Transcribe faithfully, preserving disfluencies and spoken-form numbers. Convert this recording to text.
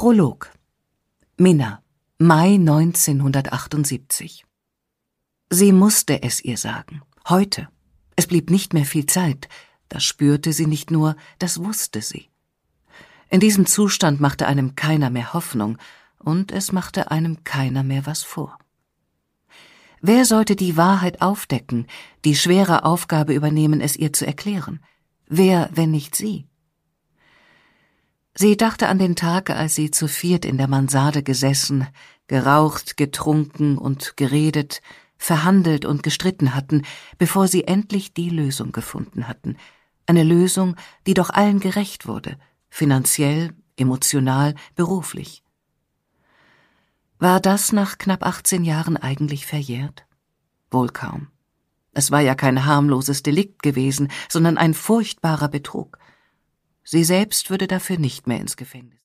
Prolog. Minna, Mai neunzehnhundertachtundsiebzig. Sie musste es ihr sagen. Heute. Es blieb nicht mehr viel Zeit. Das spürte sie nicht nur, das wusste sie. In diesem Zustand machte einem keiner mehr Hoffnung, und es machte einem keiner mehr was vor. Wer sollte die Wahrheit aufdecken, die schwere Aufgabe übernehmen, es ihr zu erklären? Wer, wenn nicht sie? Sie dachte an den Tag, als sie zu viert in der Mansarde gesessen, geraucht, getrunken und geredet, verhandelt und gestritten hatten, bevor sie endlich die Lösung gefunden hatten. Eine Lösung, die doch allen gerecht wurde, finanziell, emotional, beruflich. War das nach knapp achtzehn Jahren eigentlich verjährt? Wohl kaum. Es war ja kein harmloses Delikt gewesen, sondern ein furchtbarer Betrug. Sie selbst würde dafür nicht mehr ins Gefängnis.